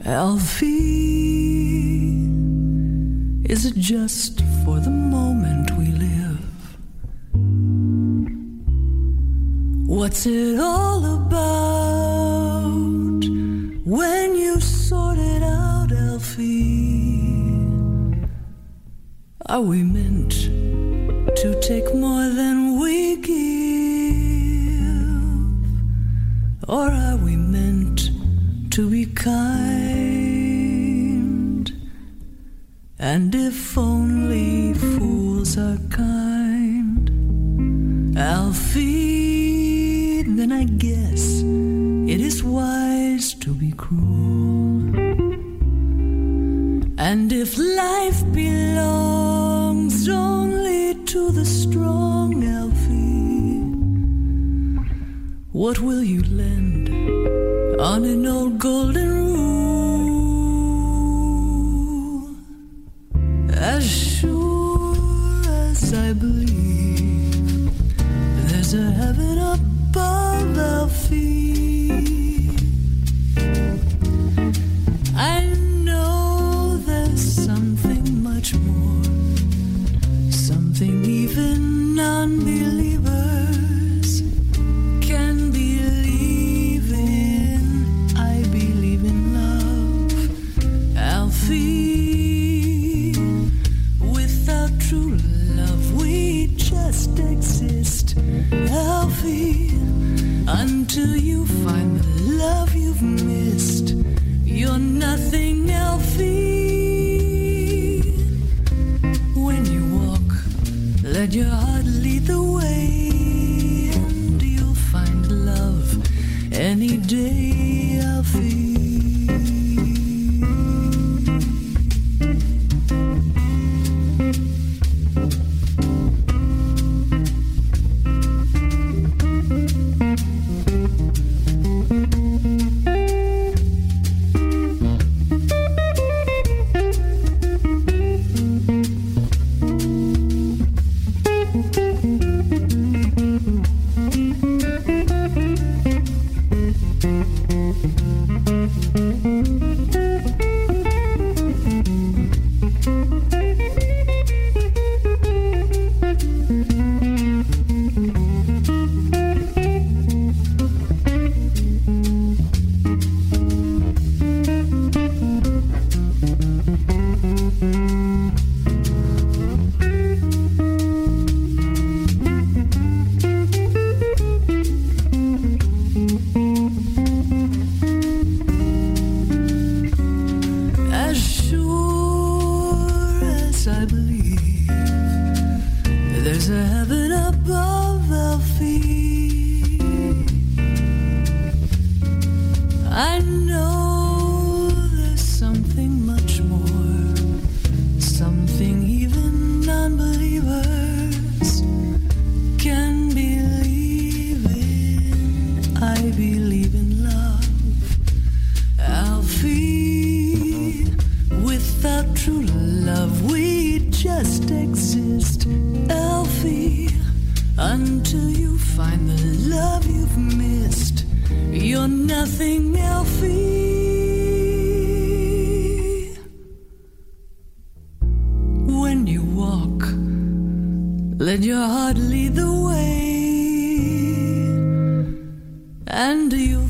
Alfie, is it just for the moment we live? What's it all about when you sort it out, Alfie? Are we meant to take more than we give? Or are we meant to be kind? And if only fools are kind, Alfie, then I guess it is wise to be cruel. And if life belongs only to the strong, Alfie, what will you lend on an old golden rule? As sure as I believe there's a heaven above, Alfie, I know there's something much more, something even non-believers can believe in. I believe in love, Alfie. Without true love we just exist, Alfie, until you find the love you've missed. You're nothing, Alfie. When you walk, let your heart lead the way, and you'll find love any day, Alfie. Let your heart lead the way, and you